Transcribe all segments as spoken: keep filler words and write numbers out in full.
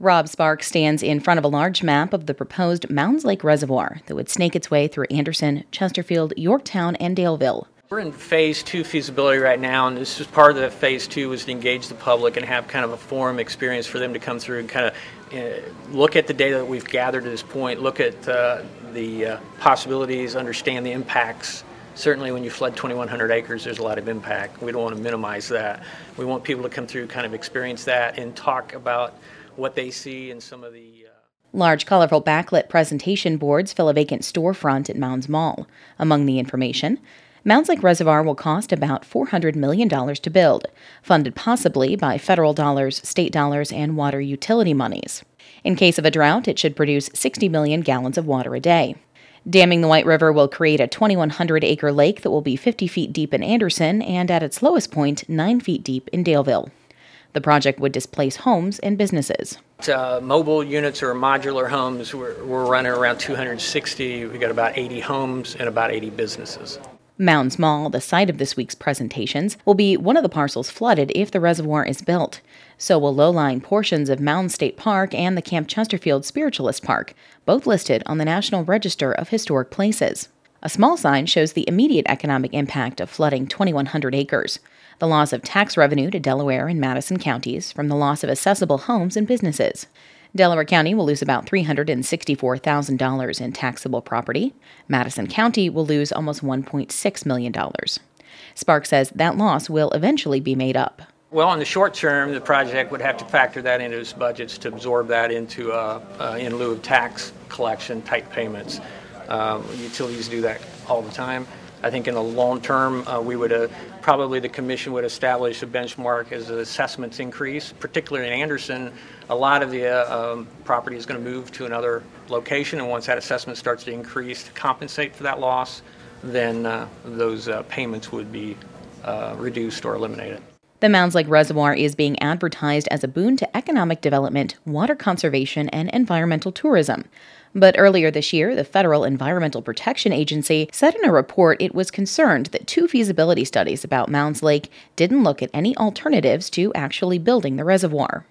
Rob Sparks stands in front of a large map of the proposed Mounds Lake Reservoir that would snake its way through Anderson, Chesterfield, Yorktown, and Daleville. We're in phase two feasibility right now, and this is part of the phase two was to engage the public and have kind of a forum experience for them to come through and kind of uh, look at the data that we've gathered to this point, look at uh, the uh, possibilities, understand the impacts. Certainly when you flood twenty-one hundred acres, there's a lot of impact. We don't want to minimize that. We want people to come through, kind of experience that, and talk about what they see in some of the... Uh... Large, colorful backlit presentation boards fill a vacant storefront at Mounds Mall. Among the information, Mounds Lake Reservoir will cost about four hundred million dollars to build, funded possibly by federal dollars, state dollars, and water utility monies. In case of a drought, it should produce sixty million gallons of water a day. Damming the White River will create a twenty-one hundred acre lake that will be fifty feet deep in Anderson and at its lowest point, nine feet deep in Daleville. The project would displace homes and businesses. Uh, mobile units or modular homes, we're, we're running around two hundred sixty. We've got about eighty homes and about eighty businesses. Mounds Mall, the site of this week's presentations, will be one of the parcels flooded if the reservoir is built. So will low-lying portions of Mounds State Park and the Camp Chesterfield Spiritualist Park, both listed on the National Register of Historic Places. A small sign shows the immediate economic impact of flooding twenty-one hundred acres. The loss of tax revenue to Delaware and Madison counties from the loss of accessible homes and businesses. Delaware County will lose about three hundred sixty-four thousand dollars in taxable property. Madison County will lose almost one point six million dollars. Sparks says that loss will eventually be made up. Well, in the short term, the project would have to factor that into its budgets to absorb that into uh, uh, in lieu of tax collection type payments. Uh, utilities do that all the time. I think in the long term, uh, we would uh, probably the commission would establish a benchmark as the assessments increase. Particularly in Anderson, a lot of the uh, um, property is going to move to another location, and once that assessment starts to increase to compensate for that loss, then uh, those uh, payments would be uh, reduced or eliminated. The Mounds Lake Reservoir is being advertised as a boon to economic development, water conservation, and environmental tourism. But earlier this year, the Federal Environmental Protection Agency said in a report it was concerned that two feasibility studies about Mounds Lake didn't look at any alternatives to actually building the reservoir.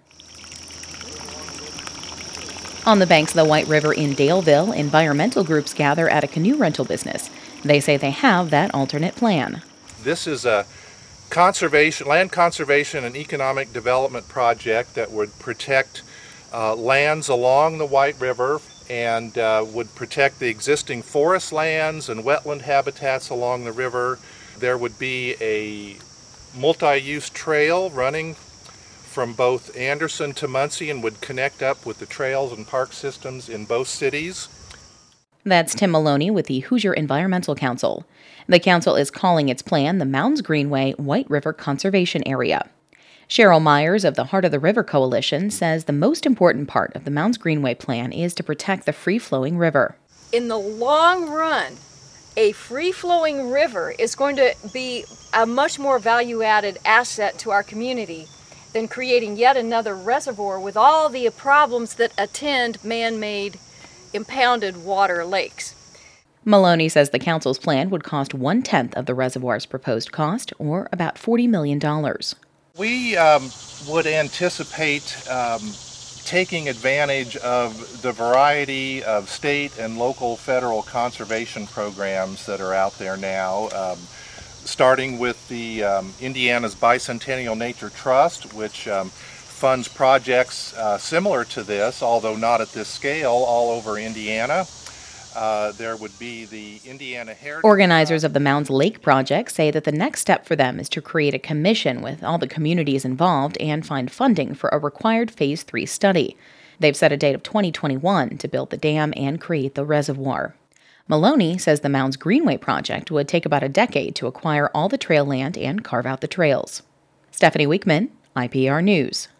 On the banks of the White River in Daleville, environmental groups gather at a canoe rental business. They say they have that alternate plan. This is a conservation, land conservation and economic development project that would protect uh, lands along the White River and uh, would protect the existing forest lands and wetland habitats along the river. There would be a multi-use trail running from both Anderson to Muncie and would connect up with the trails and park systems in both cities. That's Tim Maloney with the Hoosier Environmental Council. The council is calling its plan the Mounds Greenway White River Conservation Area. Cheryl Myers of the Heart of the River Coalition says the most important part of the Mounds Greenway plan is to protect the free-flowing river. In the long run, a free-flowing river is going to be a much more value-added asset to our community than creating yet another reservoir with all the problems that attend man-made impounded water lakes. Maloney says the council's plan would cost one-tenth of the reservoir's proposed cost, or about forty million dollars. We um, would anticipate um, taking advantage of the variety of state and local federal conservation programs that are out there now, um, starting with the um, Indiana's Bicentennial Nature Trust, which um, funds projects uh, similar to this, although not at this scale, all over Indiana. Uh, there would be the Indiana Heritage... Organizers of the Mounds Lake project say that the next step for them is to create a commission with all the communities involved and find funding for a required Phase three study. They've set a date of twenty twenty-one to build the dam and create the reservoir. Maloney says the Mounds Greenway project would take about a decade to acquire all the trail land and carve out the trails. Stephanie Weekman, I P R News.